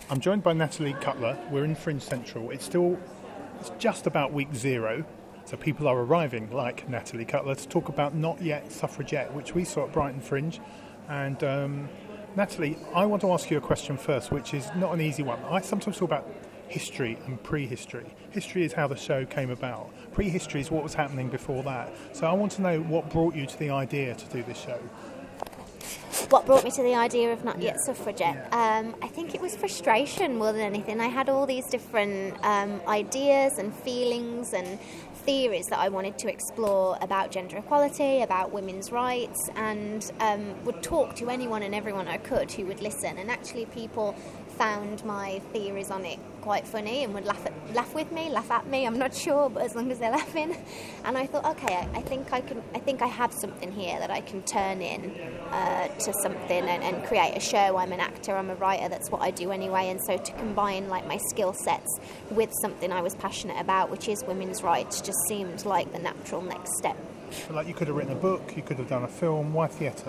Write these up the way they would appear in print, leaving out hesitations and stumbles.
I'm joined by Natalie Cutler. We're in Fringe Central. It's just about week 0, so people are arriving, like Natalie Cutler, to talk about Not Yet Suffragette, which we saw at Brighton Fringe. And Natalie, I want to ask you a question first, which is not an easy one. I sometimes talk about history and prehistory. History is how the show came about. Prehistory is what was happening before that. So I want to know what brought you to the idea to do this show. What brought me to the idea of Not Yet Suffragette? I think it was frustration more than anything. I had all these different ideas and feelings and theories that I wanted to explore about gender equality, about women's rights, and would talk to anyone and everyone I could who would listen. And actually people found my theories on it quite funny and would laugh at me, I'm not sure, but as long as they're laughing. And I thought, okay, I think I have something here that I can turn in to something and create a show. I'm an actor, I'm a writer, that's what I do anyway. And so to combine like my skill sets with something I was passionate about, which is women's rights, just seemed like the natural next step. Like you could have written a book, you could have done a film. Why theatre?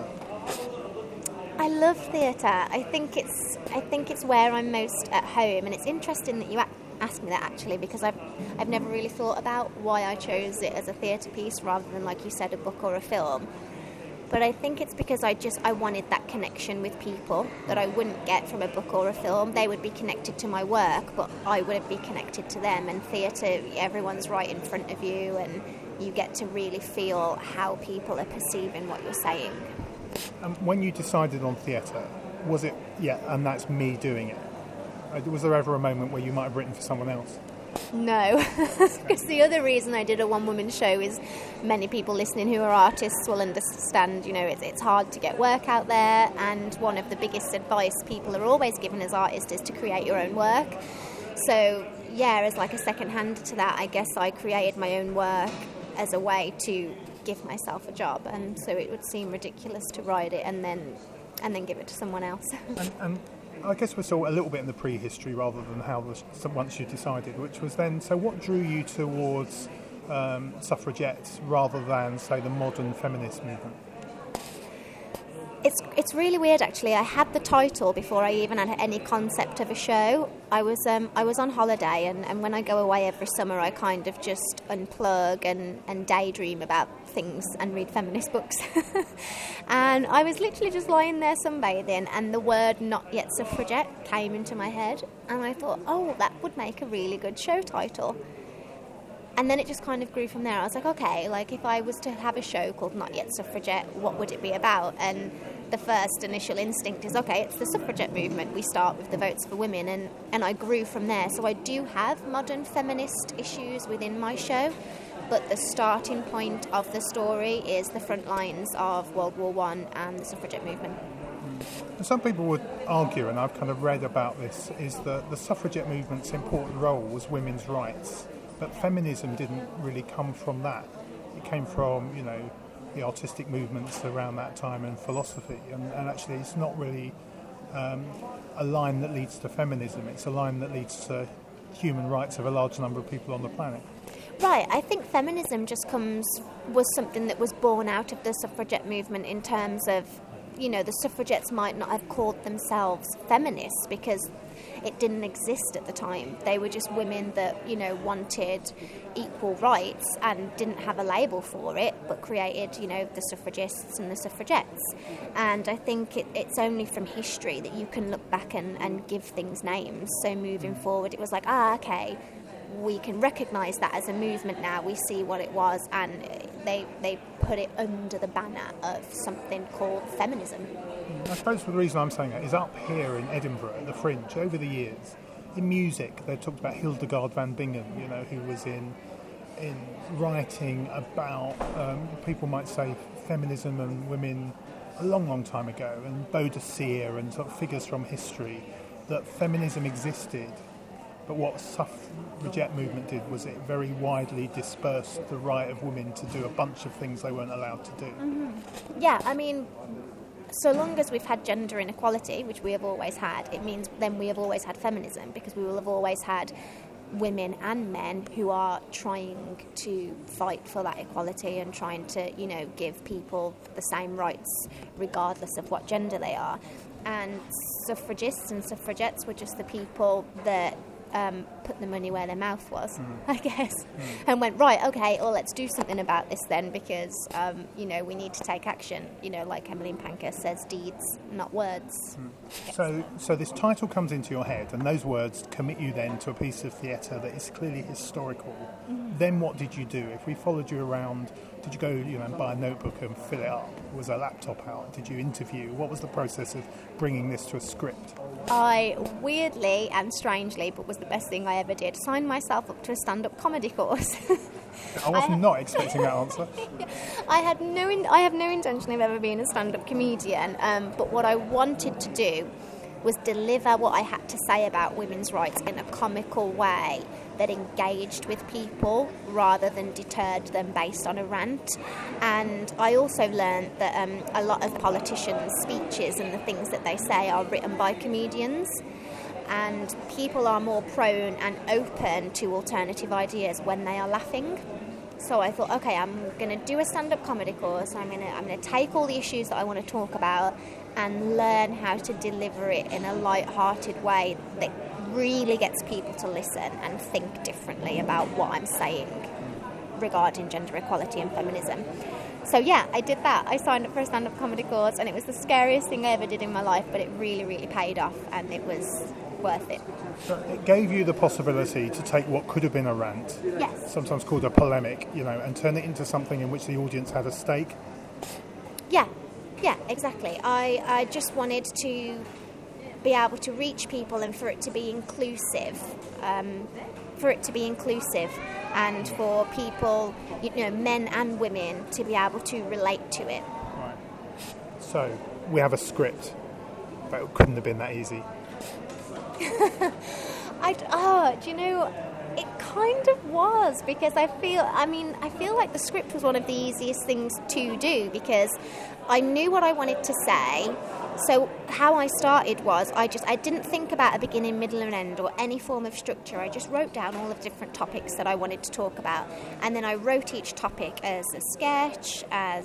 I love theatre. I think it's where I'm most at home, and it's interesting that you asked me that actually, because I've never really thought about why I chose it as a theatre piece rather than, like you said, a book or a film. But I think it's because I wanted that connection with people that I wouldn't get from a book or a film. They would be connected to my work, but I wouldn't be connected to them. And theatre, everyone's right in front of you, and you get to really feel how people are perceiving what you're saying. When you decided on theatre, was it, and that's me doing it? Was there ever a moment where you might have written for someone else? No, because the other reason I did a one-woman show is many people listening who are artists will understand, it's hard to get work out there, and one of the biggest advice people are always given as artists is to create your own work. So, as like a second hand to that, I guess I created my own work as a way to give myself a job, and so it would seem ridiculous to write it and then give it to someone else. and I guess we're still a little bit in the prehistory rather than how once you decided, which was then, so what drew you towards suffragettes rather than, say, the modern feminist movement? It's really weird actually. I had the title before I even had any concept of a show. I was on holiday, and when I go away every summer I kind of just unplug and daydream about things and read feminist books. And I was literally just lying there sunbathing, and the word Not Yet Suffragette came into my head, and I thought, oh, that would make a really good show title. And then it just kind of grew from there. I was like, okay, like if I was to have a show called Not Yet Suffragette, what would it be about? And the first initial instinct is, okay, it's the suffragette movement. We start with the votes for women, and I grew from there. So I do have modern feminist issues within my show, but the starting point of the story is the front lines of World War I and the suffragette movement. Some people would argue, and I've kind of read about this, is that the suffragette movement's important role was women's rights. But feminism didn't really come from that. It came from, the artistic movements around that time and philosophy. And actually it's not really a line that leads to feminism. It's a line that leads to human rights of a large number of people on the planet. Right, I think feminism was something that was born out of the suffragette movement in terms of, the suffragettes might not have called themselves feminists because it didn't exist at the time. They were just women that, wanted equal rights and didn't have a label for it, but created, the suffragists and the suffragettes. And I think it's only from history that you can look back and give things names. So moving forward, it was like, okay, we can recognise that as a movement now. We see what it was, and they put it under the banner of something called feminism. I suppose the reason I'm saying that is up here in Edinburgh at the Fringe, over the years, in music, they've talked about Hildegard van Bingen, who was in writing about, people might say, feminism and women a long, long time ago, and Baudelaire and sort of figures from history, that feminism existed. But what suffragette movement did was it very widely dispersed the right of women to do a bunch of things they weren't allowed to do. Mm-hmm. Yeah, I mean, so long as we've had gender inequality, which we have always had, it means then we have always had feminism, because we will have always had women and men who are trying to fight for that equality and trying to, give people the same rights regardless of what gender they are. and suffragists and suffragettes were just the people that put the money where their mouth was, I guess, and went, right, okay, well, let's do something about this then, because, we need to take action. Like Emmeline Pankhurst says, deeds, not words. So this title comes into your head, and those words commit you then to a piece of theatre that is clearly historical. Then what did you do? If we followed you around, did you go, and buy a notebook and fill it up? Was a laptop out? Did you interview? What was the process of bringing this to a script? I weirdly and strangely, but was the best thing I ever did, signed myself up to a stand-up comedy course. I was not expecting that answer. I have no intention of ever being a stand-up comedian, but what I wanted to do was deliver what I had to say about women's rights in a comical way that engaged with people rather than deterred them based on a rant. And I also learned that a lot of politicians' speeches and the things that they say are written by comedians, and people are more prone and open to alternative ideas when they are laughing. So I thought, okay, I'm going to do a stand-up comedy course. I'm going to take all the issues that I want to talk about and learn how to deliver it in a light-hearted way that really gets people to listen and think differently about what I'm saying regarding gender equality and feminism. So yeah, I did that. I signed up for a stand-up comedy course, and it was the scariest thing I ever did in my life, but it really, really paid off, and it was worth it. So it gave you the possibility to take what could have been a rant, yes, sometimes called a polemic, and turn it into something in which the audience had a stake. Yeah, exactly. I just wanted to be able to reach people and for it to be inclusive, and for people, men and women, to be able to relate to it. Right. So we have a script, but it couldn't have been that easy. It kind of was, because I feel like the script was one of the easiest things to do, because I knew what I wanted to say. So how I started was I didn't think about a beginning, middle and end or any form of structure. I just wrote down all of the different topics that I wanted to talk about, and then I wrote each topic as a sketch, as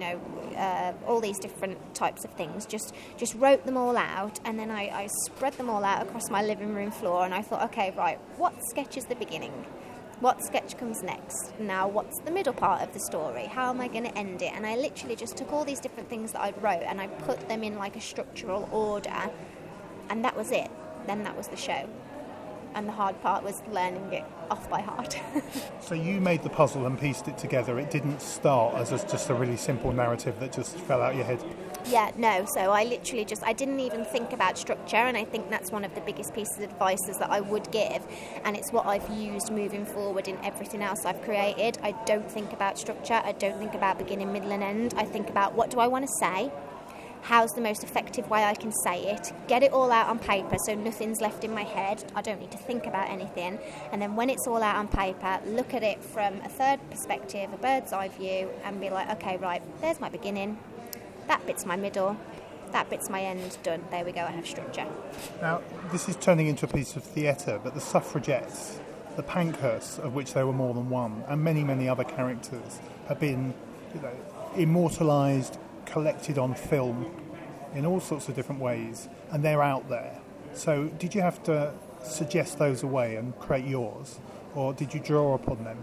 all these different types of things. Just wrote them all out, and then I spread them all out across my living room floor, and I thought, okay, right, what sketch is the beginning? What sketch comes next? Now, what's the middle part of the story? How am I going to end it? And I literally just took all these different things that I'd wrote and I put them in like a structural order, and that was it. Then that was the show. And the hard part was learning it off by heart. So you made the puzzle and pieced it together. It didn't start as just a really simple narrative that just fell out your head. Yeah, no. So I literally I didn't even think about structure, and I think that's one of the biggest pieces of advice that I would give, and it's what I've used moving forward in everything else I've created. I don't think about structure. I don't think about beginning, middle and end. I think about, what do I want to say? How's the most effective way I can say it? Get it all out on paper so nothing's left in my head. I don't need to think about anything. And then when it's all out on paper, look at it from a third perspective, a bird's eye view, and be like, okay, right, there's my beginning. That bit's my middle. That bit's my end. Done. There we go. I have structure. Now, this is turning into a piece of theatre, but the suffragettes, the Pankhursts, of which there were more than one, and many, many other characters, have been immortalised, collected on film in all sorts of different ways, and they're out there. So did you have to suggest those away and create yours, or did you draw upon them?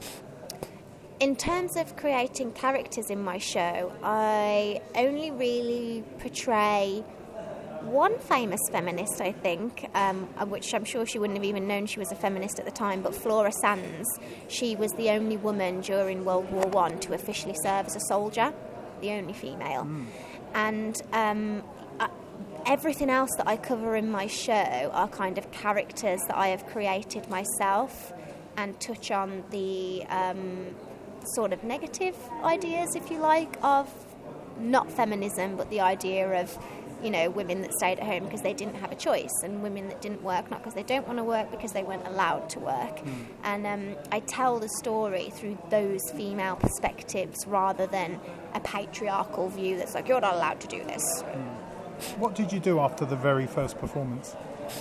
In terms of creating characters in my show, I only really portray one famous feminist, I think, which I'm sure she wouldn't have even known she was a feminist at the time, but Flora Sands. She was the only woman during World War I to officially serve as a soldier, the only female. And everything else that I cover in my show are kind of characters that I have created myself and touch on the sort of negative ideas, if you like, of not feminism, but the idea of, women that stayed at home because they didn't have a choice, and women that didn't work, not because they don't want to work, because they weren't allowed to work. And I tell the story through those female perspectives rather than a patriarchal view that's like, you're not allowed to do this. What did you do after the very first performance?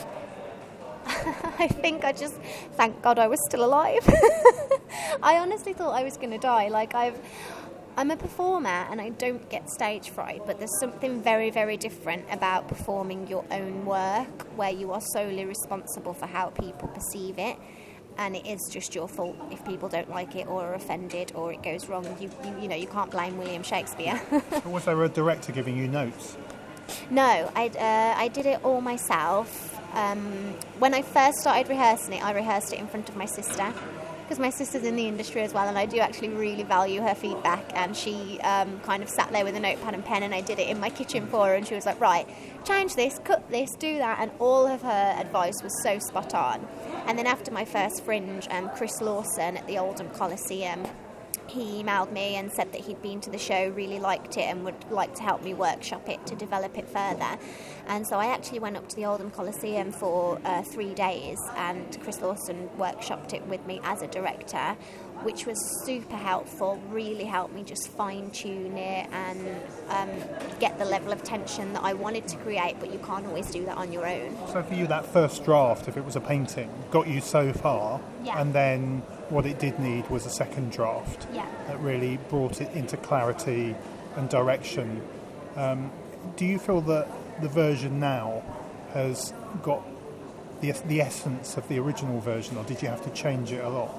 I think I just, thank God I was still alive. I honestly thought I was going to die. I'm a performer and I don't get stage fright, but there's something very, very different about performing your own work where you are solely responsible for how people perceive it, and it is just your fault if people don't like it or are offended or it goes wrong. You can't blame William Shakespeare. Was there a director giving you notes? No, I did it all myself. When I first started rehearsing it, I rehearsed it in front of my sister, because my sister's in the industry as well, and I do actually really value her feedback, and she kind of sat there with a notepad and pen, and I did it in my kitchen for her, and she was like, right, change this, cut this, do that, and all of her advice was so spot on. And then after my first Fringe, Chris Lawson at the Oldham Coliseum, he emailed me and said that he'd been to the show, really liked it, and would like to help me workshop it to develop it further. And so I actually went up to the Oldham Coliseum for 3 days, and Chris Lawson workshopped it with me as a director, which was super helpful, really helped me just fine-tune it and get the level of tension that I wanted to create, but you can't always do that on your own. So for you, that first draft, if it was a painting, got you so far, and then what it did need was a second draft that really brought it into clarity and direction. Do you feel that the version now has got the essence of the original version, or did you have to change it a lot?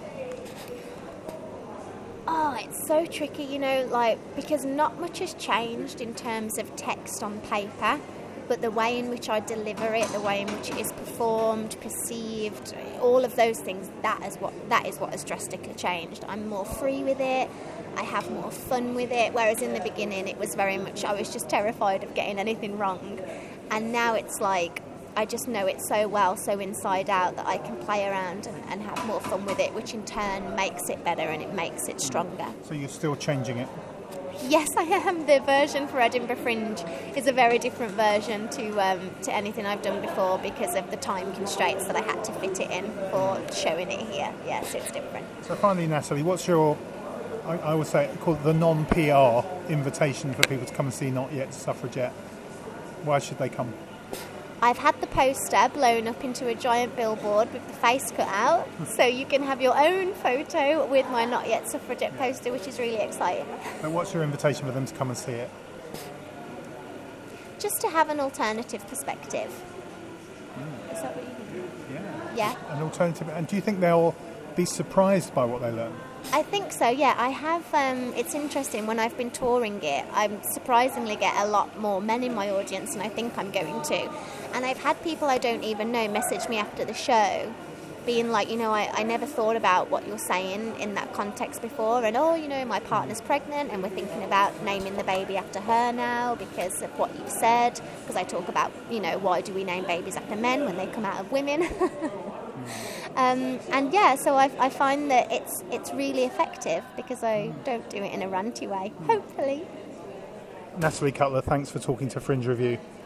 Oh, it's so tricky, because not much has changed in terms of text on paper, but the way in which I deliver it, the way in which it is performed, perceived, all of those things, that is what has drastically changed. I'm more free with it, I have more fun with it, whereas in the beginning it was very much, I was just terrified of getting anything wrong. And now it's like, I just know it so well, so inside out, that I can play around and have more fun with it, which in turn makes it better and it makes it stronger. So you're still changing it? Yes, I am. The version for Edinburgh Fringe is a very different version to anything I've done before, because of the time constraints that I had to fit it in for showing it here. Yes, it's different. So finally, Natalie, what's your, I would say, call it the non-PR invitation for people to come and see Not Yet Suffragette? Why should they come? I've had the poster blown up into a giant billboard with the face cut out, so you can have your own photo with my Not Yet Suffragette poster, which is really exciting. So what's your invitation for them to come and see it? Just to have an alternative perspective. Is that what you mean? Yeah. An alternative. And do you think they'll be surprised by what they learn? I think so, yeah. I have, it's interesting, when I've been touring it, I surprisingly get a lot more men in my audience than I think I'm going to. And I've had people I don't even know message me after the show, being like, I never thought about what you're saying in that context before, and my partner's pregnant and we're thinking about naming the baby after her now because of what you've said, because I talk about, why do we name babies after men when they come out of women? So I find that it's really effective because I don't do it in a ranty way, hopefully. Natalie Cutler, thanks for talking to Fringe Review.